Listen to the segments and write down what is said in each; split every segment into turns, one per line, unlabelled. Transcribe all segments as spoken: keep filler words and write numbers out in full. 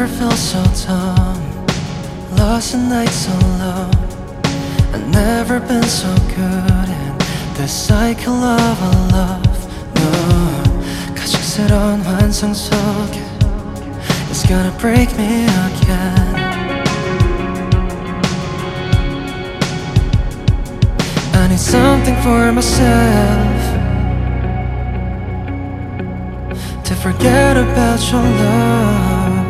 never felt so dumb. Lost in nights alone. I've never been so good in the cycle of a love. No, 가식스러운 환상 속에 it's gonna break me again. I need something for myself to forget about your love.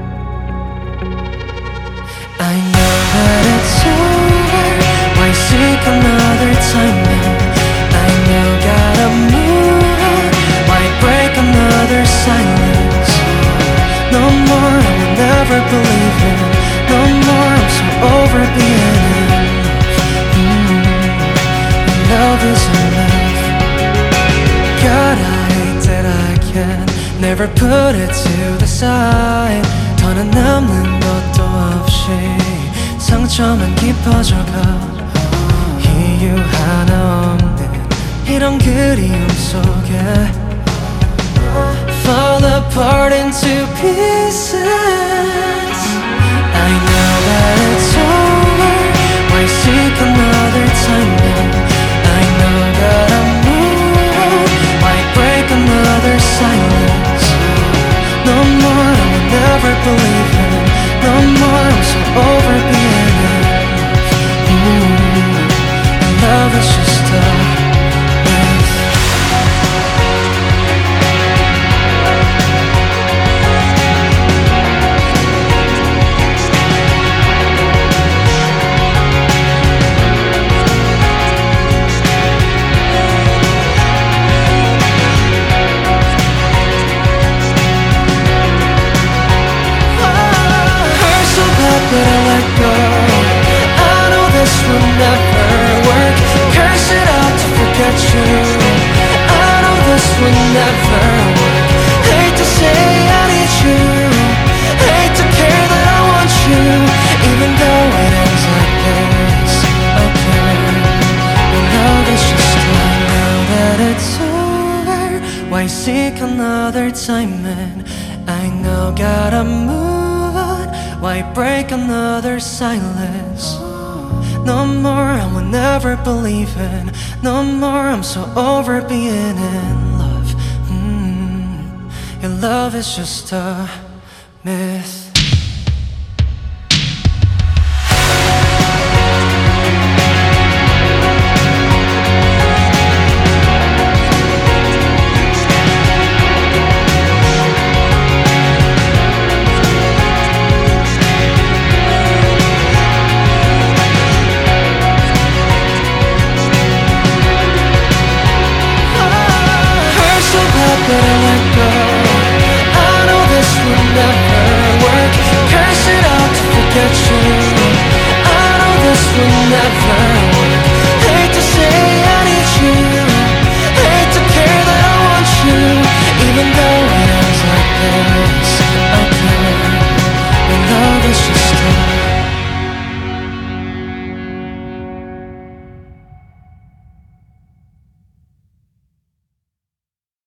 I know that it's over. Why seek another time now? I know gotta move on. Why break another silence? No more, I will never believe in. No more, I'm so over being in love. mm. Love is enough. God, I hate that I can never put it to the side. 더는 남는 것도 없이 상처만 깊어져가. 이유 하나 없는 이런 그리움 속에 fall apart into pieces. I know that it's over. Why seek another time now? I know gotta move on. Why break another silence? No more, I will never believe in. No more, I'm so over being in love. mm. And love is just a myth. But I let go. I know this will never work. Curse it out to forget you. I know this will never work. Hate to say I need you. Hate to care that I want you. Even though it ends like this. Okay, your love is just gone now that it's over. Why seek another time, man? I know gotta move on. Why break another silence? No more, I will never believe in. No more, I'm so over being in love. mm. Your love is just a myth. But I let go. I know this will never work. Curse it out to forget you. I know this will never work. Hate to say I need you. Hate to care that I want you. Even though it ends like this.